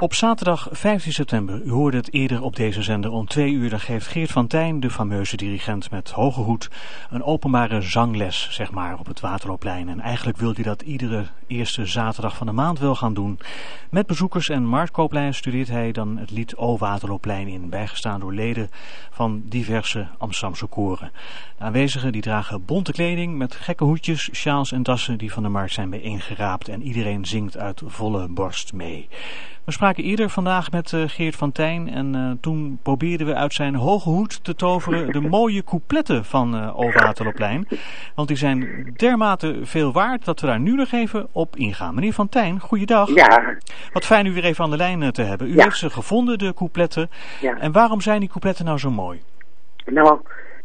Op zaterdag 15 september, u hoorde het eerder op deze zender om 2 uur, dan geeft Geert van Tijn, de fameuze dirigent met hoge hoed, een openbare zangles, zeg maar, op het Waterloopplein. En eigenlijk wil hij dat iedere eerste zaterdag van de maand wil gaan doen. Met bezoekers en marktkooplijn studeert hij dan het lied O Waterloopplein in, bijgestaan door leden van diverse Amsterdamse koren. De aanwezigen die dragen bonte kleding met gekke hoedjes, sjaals en dassen die van de markt zijn bijeengeraapt en iedereen zingt uit volle borst mee. We spraken eerder vandaag met Geert van Tijn en toen probeerden we uit zijn hoge hoed te toveren de mooie coupletten van O Waterloopplein. Want die zijn dermate veel waard dat we daar nu nog even op ingaan. Meneer Van Tijn, goeiedag. Ja. Wat fijn u weer even aan de lijn te hebben. U heeft ze gevonden, de coupletten. Ja. En waarom zijn die coupletten nou zo mooi? Nou,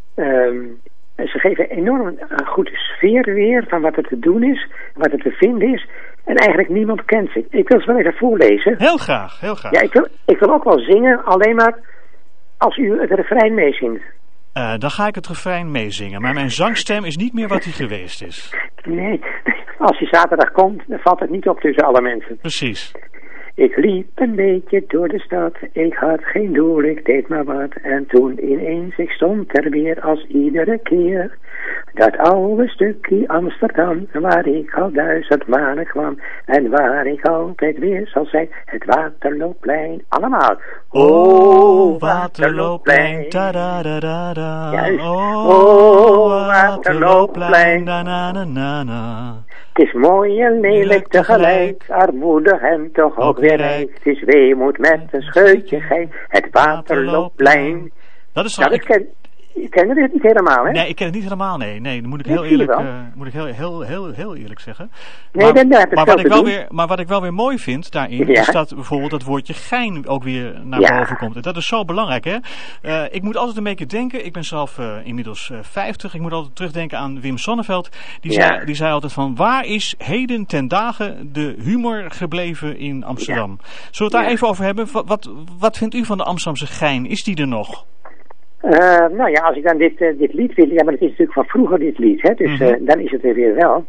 ze geven enorm een goede sfeer weer van wat er te doen is, wat er te vinden is. En eigenlijk niemand kent ze. Ik wil ze wel even voorlezen. Heel graag, heel graag. Ja, ik wil ook wel zingen, alleen maar als u het refrein meezingt. Dan ga ik het refrein meezingen. Maar mijn zangstem is niet meer wat die geweest is. Nee, als je zaterdag komt, dan valt het niet op tussen alle mensen. Precies. Ik liep een beetje door de stad, ik had geen doel, ik deed maar wat. En toen ineens, ik stond er weer als iedere keer. Dat oude stukje Amsterdam, waar ik al 1000 malen kwam. En waar ik altijd weer zal zijn, het Waterloopplein. Allemaal. Oh, Waterloopplein, da da da da da. Juist. Oh, Waterloopplein, da na na na na. Het is mooi en lelijk tegelijk, armoedig en toch ook weer rijk. Het is weemoed met een scheutje gein, het Waterloopplein. Dat is nou, ik ken het niet helemaal, hè? Nee, ik ken het niet helemaal, nee. Dat moet ik heel eerlijk, heel eerlijk zeggen. Nee, maar wat ik wel weer mooi vind daarin, is dat bijvoorbeeld dat woordje gein ook weer naar boven komt. En dat is zo belangrijk, hè? Ik moet altijd een beetje denken, ik ben zelf inmiddels 50, ik moet altijd terugdenken aan Wim Sonneveld. Die zei altijd van, waar is heden ten dagen de humor gebleven in Amsterdam? Zullen we het daar even over hebben? Wat vindt u van de Amsterdamse gein? Is die er nog? Nou ja, als ik dan dit lied wil, ja, maar het is natuurlijk van vroeger dit lied, hè, dus dan is het er weer wel.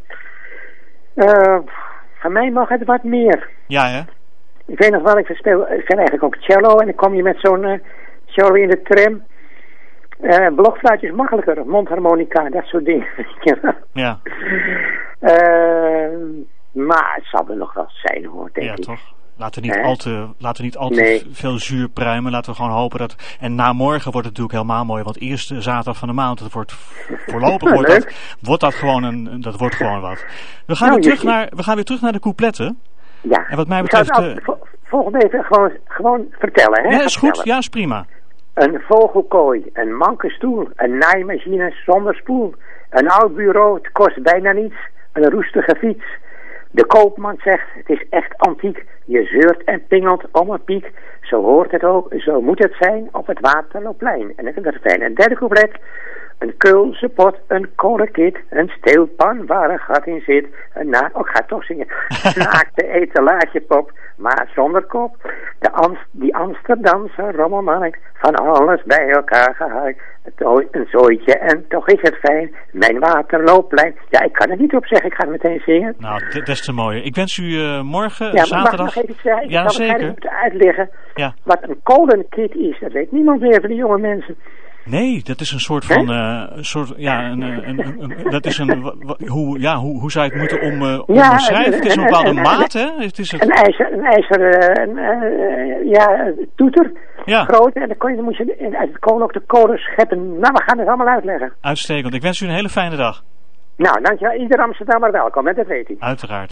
Van mij mag het wat meer. Ja, hè? Ik weet nog wel, ik speel eigenlijk ook cello en dan kom je met zo'n cello in de tram. Blokfluit is makkelijker, mondharmonica, dat soort dingen. Ja. Maar het zal er nog wel zijn, hoor, denk ik. Ja, toch? Laten we niet al te veel zuur pruimen. Laten we gewoon hopen dat... En na morgen wordt het natuurlijk helemaal mooi. Want eerste zaterdag van de maand. Dat wordt voorlopig wordt dat gewoon wat. We gaan weer terug naar de coupletten. Ja. En wat mij betreft... Volgende even gewoon vertellen, hè? Ja, is goed. Ja, is prima. Een vogelkooi, een manke stoel, een naaimachine zonder spoel. Een oud bureau, het kost bijna niets. Een roestige fiets. De koopman zegt, het is echt antiek. Je zeurt en pingelt om een piek. Zo hoort het ook, zo moet het zijn op het Waterloopplein. En dan is het fijn. Een derde couplet. Een keulse pot, een kolenkit, een steelpan waar een gat in zit. Ik ga toch zingen. Naakte etalagepop, maar zonder kop. Die Amsterdamse rommelmarkt, van alles bij elkaar gehaakt. Een zooitje en toch is het fijn. Mijn Waterloopplein. Ja, ik kan er niet op zeggen, ik ga het meteen zingen. Nou, des te mooier. Ik wens u morgen, zaterdag... mag ik nog even zeggen? Ja, ik zal het moeten uitleggen. Ja. Wat een kolenkit is, dat weet niemand meer van die jonge mensen. Nee, dat is een soort van, dat is hoe zou je het moeten omschrijven? Het is een bepaalde maat, hè? Een ijzeren toeter, groot, en dan moet je uit het kolen ook de kolen scheppen. Nou, we gaan het allemaal uitleggen. Uitstekend, ik wens u een hele fijne dag. Nou, dankjewel. Ieder Amsterdammer welkom, hè? Dat weet ik. Uiteraard.